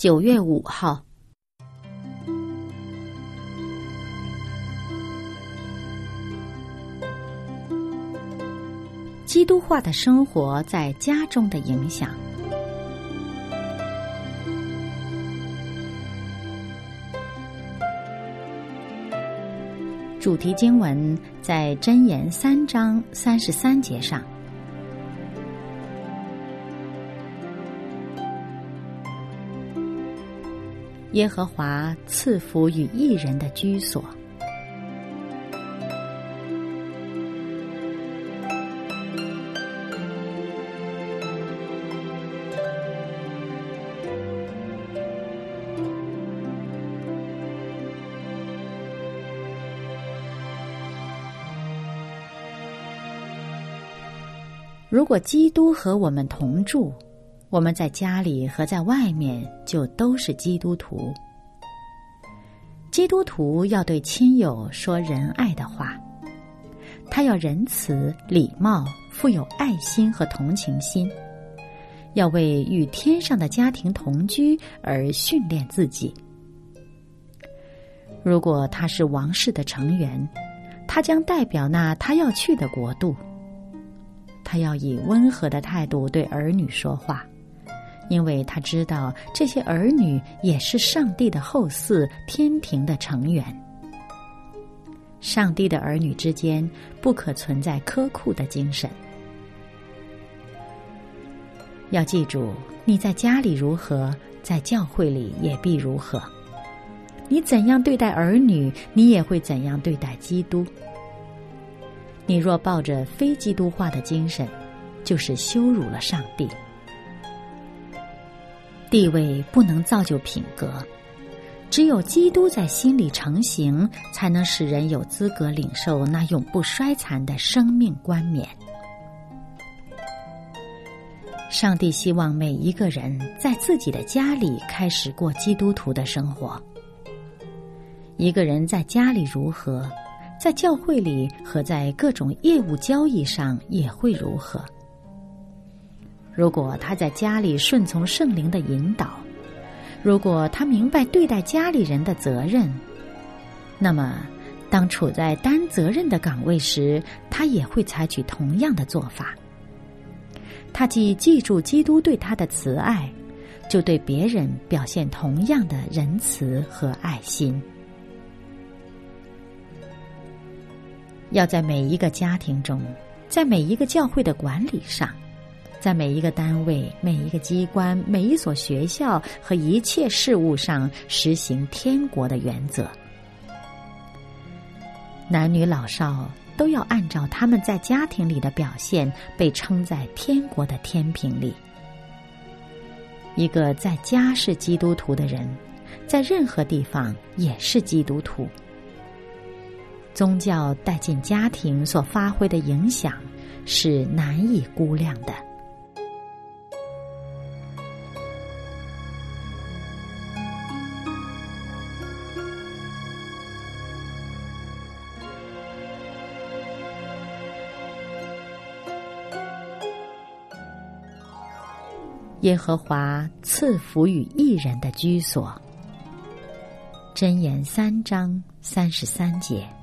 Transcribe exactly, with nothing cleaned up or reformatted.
九月五号，基督化的生活在家中的影响。主题经文在箴言三章三十三节上。耶和华赐福与义人的居所。如果基督和我们同住，我们在家里和在外面就都是基督徒。基督徒要对亲友说仁爱的话，他要仁慈、礼貌、富有爱心和同情心，要为与天上的家庭同居而训练自己。如果他是王室的成员，他将代表那他要去的国度。他要以温和的态度对儿女说话，因为他知道这些儿女也是上帝的后嗣，天庭的成员。上帝的儿女之间不可存在苛酷的精神。要记住，你在家里如何，在教会里也必如何。你怎样对待儿女，你也会怎样对待基督。你若抱着非基督化的精神，就是羞辱了上帝。地位不能造就品格，只有基督在心里成形，才能使人有资格领受那永不衰残的生命冠冕。上帝希望每一个人在自己的家里开始过基督徒的生活。一个人在家里如何，在教会里和在各种业务交易上也会如何。如果他在家里顺从圣灵的引导，如果他明白对待家里人的责任，那么当处在担责任的岗位时，他也会采取同样的做法。他既记住基督对他的慈爱，就对别人表现同样的仁慈和爱心。要在每一个家庭中，在每一个教会的管理上，在每一个单位、每一个机关、每一所学校和一切事务上实行天国的原则。男女老少都要按照他们在家庭里的表现被称在天国的天平里。一个在家是基督徒的人，在任何地方也是基督徒。宗教带进家庭所发挥的影响是难以估量的。耶和华赐福与义人的居所。箴言三章三十三节。